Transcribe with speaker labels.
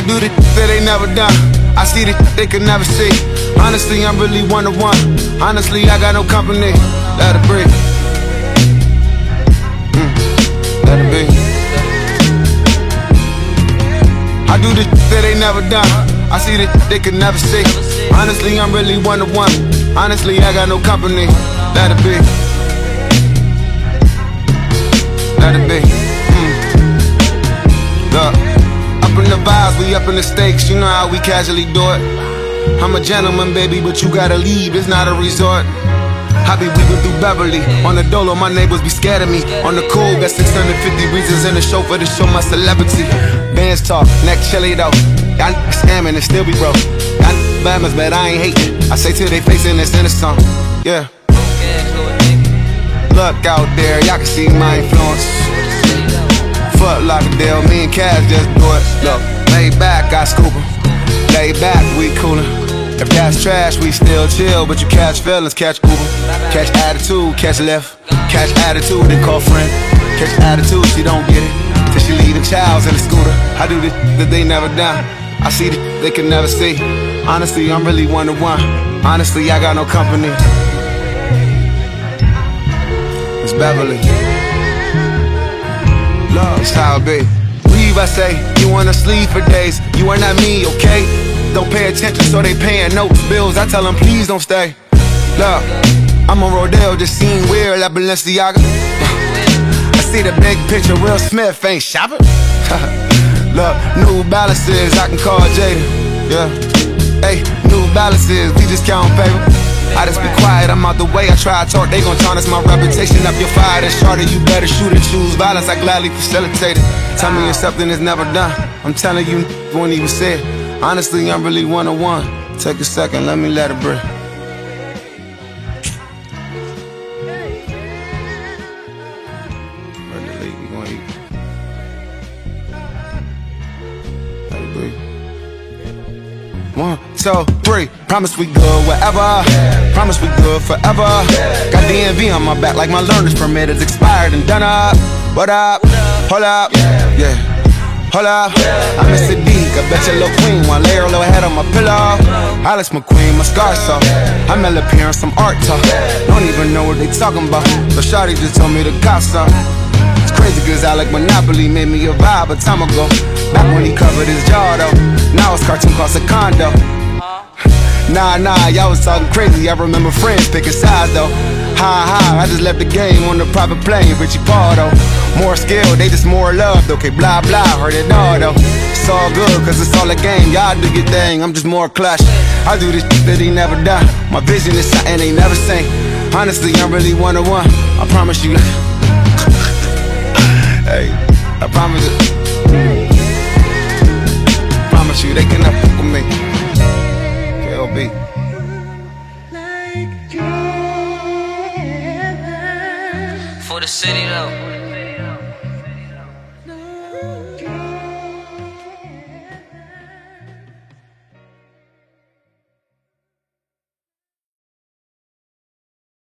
Speaker 1: do the that they never done. I see the they could never see. Honestly, I'm really one-to-one. Honestly, I got no company. Let it breathe. Let it be. I do the that they never done. I see that they could never see. Honestly, I'm really one-to-one. Honestly, I got no company. Let it be. Let it be. Look, up in the vibes, we up in the stakes. You know how we casually do it. I'm a gentleman, baby, but you gotta leave. It's not a resort. I be weaving through Beverly. On the dolo, my neighbors be scared of me. On the cool, got 650 reasons in the chauffeur to show my celebrity. Bands talk, neck chilly though. Y'all scamming and still be broke. Y'all bammers, but I ain't hating. I say to they face and it's in the song. Yeah. Look out there, y'all can see my influence. Foot Locker deal, me and Cash just do it. Look, lay back, I scoop 'em. Lay back, we coolin'. If that's trash, we still chill. But you catch feelings, catch Uber. Catch attitude, catch left. Catch attitude, then call friend. Catch attitude, she don't get it till she leave the childs in the scooter. I do the that they never done. I see the they can never see. Honestly, I'm really one-to-one. Honestly, I got no company. It's Beverly. Love, it's how it be. Leave, I say, you wanna sleep for days. You are not me, okay? Don't pay attention, so they paying notes, bills. I tell them, please don't stay. Look, I'm on Rodeo, just seen weird like Balenciaga. I see the big picture, Will Smith ain't shopping. Look, New Balances, I can call Jada. Yeah, hey, New Balances, we just count paper. I just be quiet, I'm out the way. I try to talk, they gon' tarnish my reputation. Up your fire, then shorter, you better shoot and choose violence. I gladly facilitate it. Tell me it's something that's never done. I'm telling you, won't even say it. Honestly, I'm really one-on-one. Take a second, let me let it breathe. Ready to leave, we gon' eat. Let it breathe. 1, 2, 3. Promise we good wherever. Promise we good forever. Got DMV on my back like my learner's permit is expired and done up. What up? Hold up. Yeah. Hold up, I'm Mr. D, I bet your little queen wanna lay her little head on my pillow. Alice McQueen, my scar saw. I'm LP on some art talk. Don't even know what they talking about. So Shawty just told me to cop some. It's crazy cause Alec Monopoly made me a vibe a time ago. Back when he covered his jaw though. Now it's cartoon cost a condo. Nah, y'all was talking crazy. I remember friends picking sides though. Ha, I just left the game on the private plane, Richie Paul though. More skill, they just more love, okay, blah, blah, heard it all though. It's all good, cause it's all a game, y'all do your thing, I'm just more clutch. I do this that he never done, my vision is something they never seen. Honestly, I'm really one-on-one, I promise you. Hey, I promise you. Promise you, they cannot fuck with me. KLB.
Speaker 2: For the city though.